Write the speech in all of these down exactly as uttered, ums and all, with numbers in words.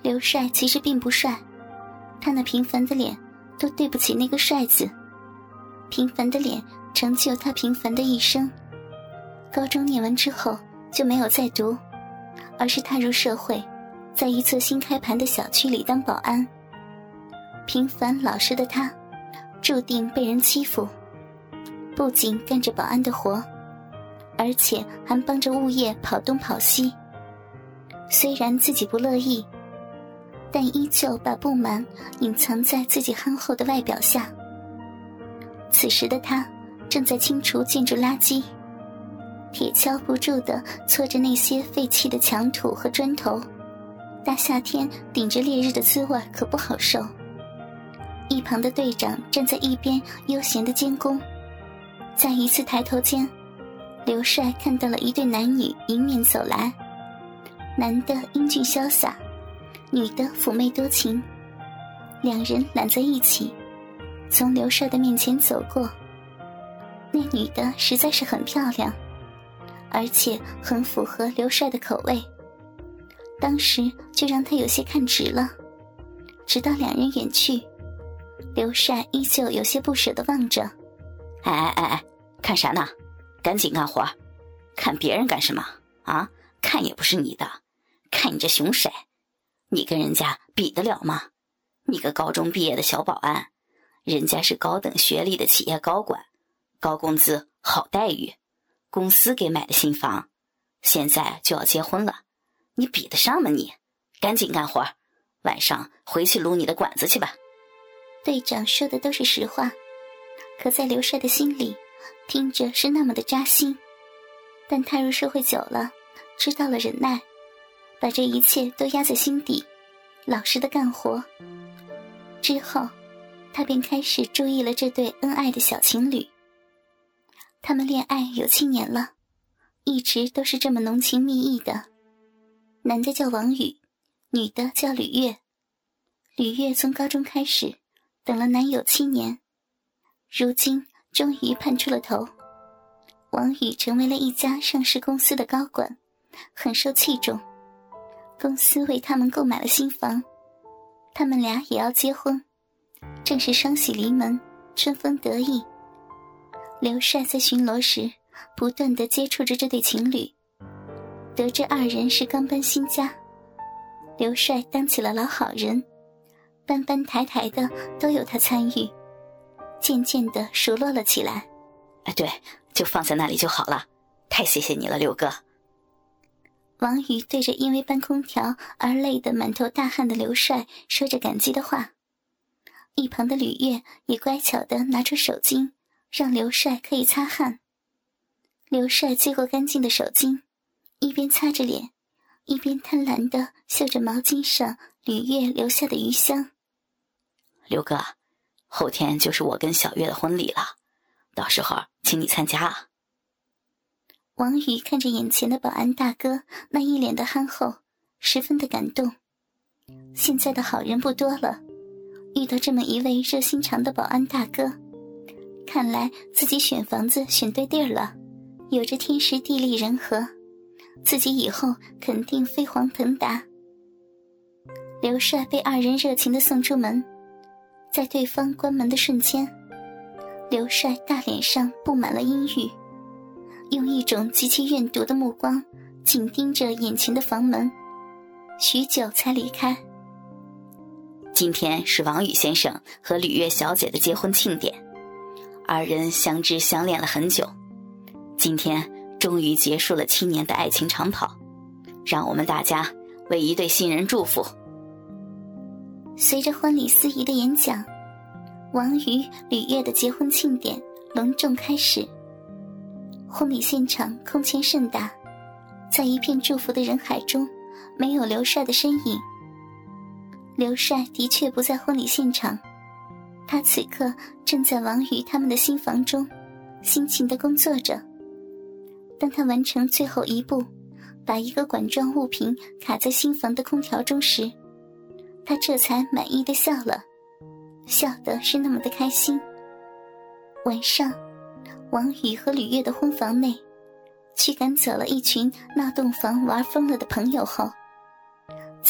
刘帅其实并不帅，他那平凡的脸都对不起那个帅字。平凡的脸成就他平凡的一生。高中念完之后就没有再读，而是踏入社会，在一座新开盘的小区里当保安。平凡老实的他注定被人欺负，不仅干着保安的活，而且还帮着物业跑东跑西。虽然自己不乐意，但依旧把不满隐藏在自己憨厚的外表下。此时的他正在清除建筑垃圾，铁锹不住地搓着那些废弃的墙土和砖头，大夏天顶着烈日的滋味可不好受。一旁的队长站在一边悠闲地监工。在一次抬头间，刘帅看到了一对男女迎面走来，男的英俊潇洒，女的妩媚多情。两人揽在一起从刘帅的面前走过。那女的实在是很漂亮，而且很符合刘帅的口味，当时就让他有些看直了。直到两人远去，刘帅依旧有些不舍地望着。 哎哎哎哎，看啥呢？赶紧干活，看别人干什么啊？看也不是你的，看你这熊色，你跟人家比得了吗？你个高中毕业的小保安，人家是高等学历的企业高管，高工资好待遇，公司给买的新房，现在就要结婚了，你比得上吗你？赶紧干活，晚上回去撸你的管子去吧。 队长说的都是实话，可在刘帅的心里听着是那么的扎心。但踏入社会久了，知道了忍耐，把这一切都压在心底，老实的干活。之后他便开始注意了这对恩爱的小情侣。他们恋爱有七年了，一直都是这么浓情蜜意的。男的叫王宇，女的叫吕月。吕月从高中开始等了男友七年，如今终于盼出了头。王宇成为了一家上市公司的高管，很受器重。公司为他们购买了新房，他们俩也要结婚，正是双喜临门，春风得意。刘帅在巡逻时不断地接触着这对情侣，得知二人是刚搬新家，刘帅当起了老好人，搬搬抬抬的都有他参与，渐渐地熟络了起来。 哎，对，就放在那里就好了，太谢谢你了，刘哥。 王宇对着因为搬空调而累得满头大汗的刘帅说着感激的话。一旁的吕月也乖巧地拿出手巾，让刘帅可以擦汗。刘帅接过干净的手巾，一边擦着脸，一边贪婪地嗅着毛巾上吕月留下的余香。 刘哥，后天就是我跟小月的婚礼了，到时候请你参加啊。 王宇看着眼前的保安大哥那一脸的憨厚，十分的感动。现在的好人不多了，遇到这么一位热心肠的保安大哥，看来自己选房子选对地儿了，有着天时地利人和，自己以后肯定飞黄腾达。刘帅被二人热情地送出门，在对方关门的瞬间，刘帅大脸上布满了阴郁，用一种极其怨毒的目光紧盯着眼前的房门，许久才离开。 今天是王宇先生和吕月小姐的结婚庆典，二人相知相恋了很久，今天终于结束了七年的爱情长跑，让我们大家为一对新人祝福。 随着婚礼司仪的演讲，王宇、吕月的结婚庆典隆重开始。婚礼现场空前盛大，在一片祝福的人海中，没有刘帅的身影。刘帅的确不在婚礼现场，他此刻正在王宇他们的新房中辛勤地工作着。当他完成最后一步，把一个管状物品卡在新房的空调中时，他这才满意地笑了，笑得是那么的开心。晚上，王宇和吕月的婚房内，驱赶走了一群闹洞房玩疯了的朋友后，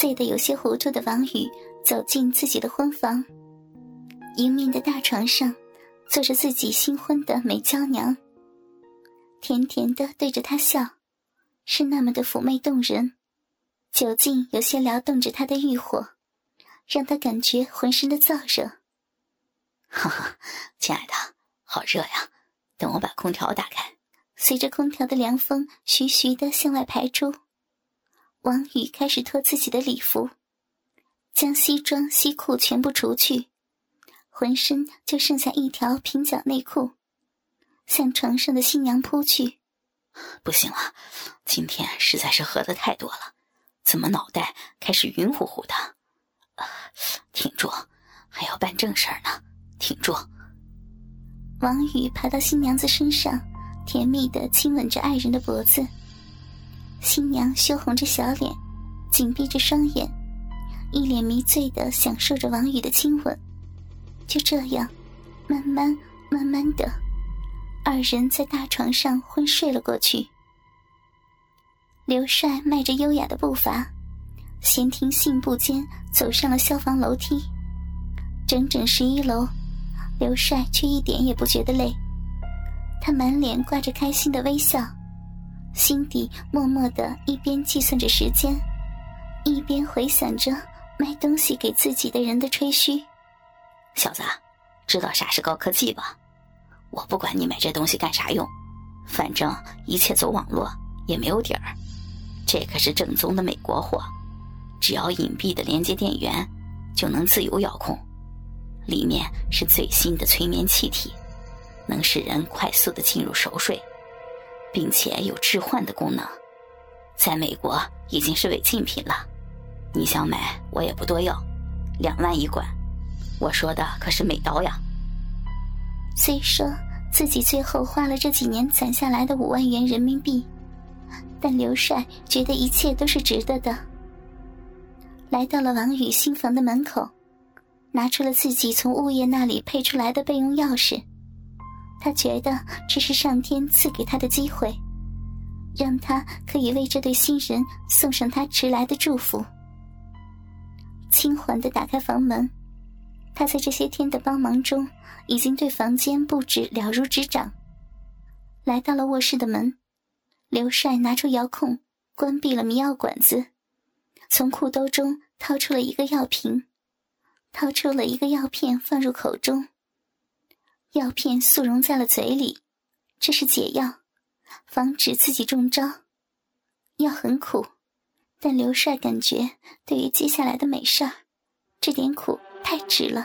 醉得有些糊涂的王宇走进自己的婚房，迎面的大床上坐着自己新婚的美娇娘，甜甜地对着他笑，是那么的妩媚动人，酒劲有些撩动着他的欲火，让他感觉浑身的燥热。 哈哈，亲爱的，好热呀，等我把空调打开。 随着空调的凉风徐徐地向外排出，王宇开始脱自己的礼服，将西装西裤全部除去，浑身就剩下一条平角内裤，向床上的新娘扑去。 不行了，今天实在是喝得太多了，怎么脑袋开始晕乎乎的？呃，挺住，还要办正事儿呢，挺住。 王宇爬到新娘子身上，甜蜜地亲吻着爱人的脖子。新娘羞红着小脸，紧闭着双眼，一脸迷醉地享受着王宇的亲吻。就这样，慢慢慢慢的，二人在大床上昏睡了过去。刘帅迈着优雅的步伐，闲庭信步间走上了消防楼梯。整整十一楼，刘帅却一点也不觉得累，他满脸挂着开心的微笑，心底默默地一边计算着时间，一边回想着卖东西给自己的人的吹嘘。 小子，知道啥是高科技吧？我不管你买这东西干啥用，反正一切走网络也没有底儿。这可是正宗的美国货，只要隐蔽的连接电源就能自由遥控，里面是最新的催眠气体，能使人快速地进入熟睡，并且有置换的功能，在美国已经是违禁品了。你想买我也不多要，两万一管，我说的可是美刀呀。 虽说自己最后花了这几年攒下来的五万元人民币，但刘帅觉得一切都是值得的。来到了王宇新房的门口，拿出了自己从物业那里配出来的备用钥匙。他觉得这是上天赐给他的机会，让他可以为这对新人送上他迟来的祝福。轻缓地打开房门，他在这些天的帮忙中已经对房间布置了如指掌。来到了卧室的门，刘帅拿出遥控关闭了迷药管子，从裤兜中掏出了一个药瓶，掏出了一个药片放入口中，药片速溶在了嘴里，这是解药，防止自己中招。药很苦，但刘帅感觉对于接下来的美事儿，这点苦太值了。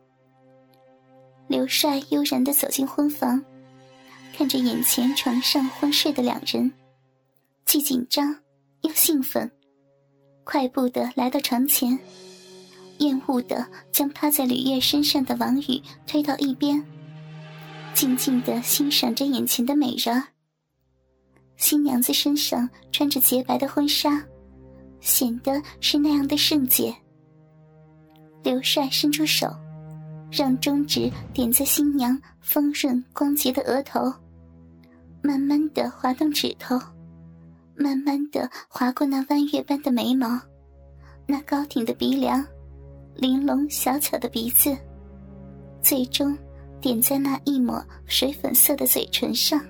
刘帅悠然地走进婚房，看着眼前床上昏睡的两人，既紧张又兴奋，快步地来到床前，厌恶地将趴在吕烨身上的王宇推到一边，静静地欣赏着眼前的美人。新娘子身上穿着洁白的婚纱，显得是那样的圣洁。刘帅伸出手，让中指点在新娘丰润光洁的额头，慢慢地滑动指头，慢慢地划过那弯月般的眉毛，那高挺的鼻梁，玲珑小巧的鼻子，最终点在那一抹水粉色的嘴唇上。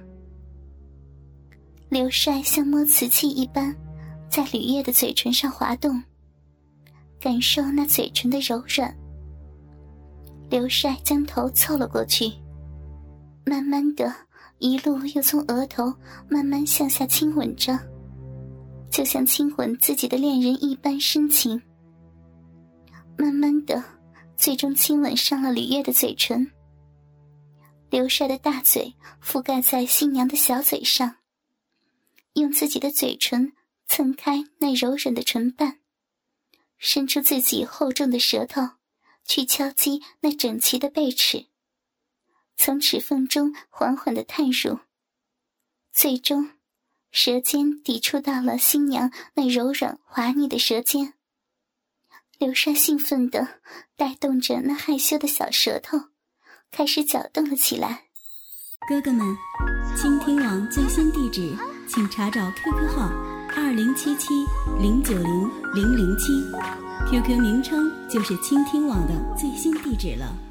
刘帅像摸瓷器一般在吕烨的嘴唇上滑动，感受那嘴唇的柔软。刘帅将头凑了过去，慢慢的一路又从额头慢慢向下亲吻着，就像亲吻自己的恋人一般深情。慢慢的最终亲吻上了吕烨的嘴唇。刘帅的大嘴覆盖在新娘的小嘴上，用自己的嘴唇蹭开那柔软的唇瓣，伸出自己厚重的舌头去敲击那整齐的背齿，从齿缝中缓缓地探入，最终舌尖抵触到了新娘那柔软滑腻的舌尖。刘帅兴奋地带动着那害羞的小舌头，开始搅动了起来。 哥哥们，倾听网最新地址，请查找 Q Q 号二零七七零九零零零七，Q Q 名称就是倾听网的最新地址了。